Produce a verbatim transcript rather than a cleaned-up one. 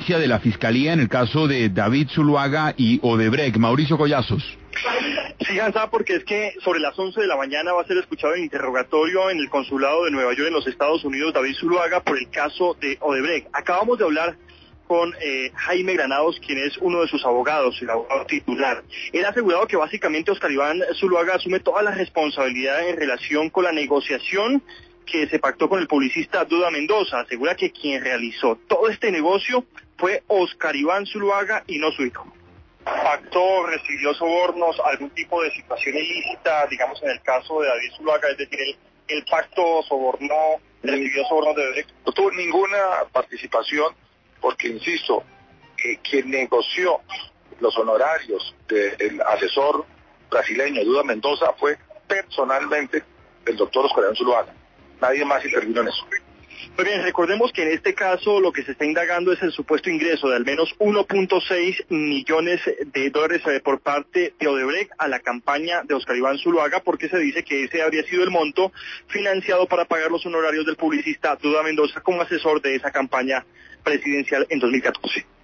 diligencia de la Fiscalía en el caso de David Zuluaga y Odebrecht. Mauricio Collazos. Sí, Hansa, porque es que sobre las once de la mañana va a ser escuchado en interrogatorio en el consulado de Nueva York en los Estados Unidos David Zuluaga por el caso de Odebrecht. Acabamos de hablar con eh, Jaime Granados, quien es uno de sus abogados, el abogado titular. Él ha asegurado que básicamente Oscar Iván Zuluaga asume toda la responsabilidad en relación con la negociación que se pactó con el publicista Duda Mendoza. Asegura que quien realizó todo este negocio fue Oscar Iván Zuluaga y no su hijo. ¿Pactó, recibió sobornos, algún tipo de situación ilícita, digamos en el caso de David Zuluaga? Es decir, el, el pacto sobornó, recibió sobornos de Odebrecht. No tuvo ninguna participación, porque insisto, eh, quien negoció los honorarios del asesor brasileño Duda Mendoza fue personalmente el doctor Oscar Iván Zuluaga. Nadie más intervino en eso. Muy bien, recordemos que en este caso lo que se está indagando es el supuesto ingreso de al menos uno punto seis millones de dólares por parte de Odebrecht a la campaña de Oscar Iván Zuluaga, porque se dice que ese habría sido el monto financiado para pagar los honorarios del publicista Duda Mendoza como asesor de esa campaña presidencial en dos mil catorce.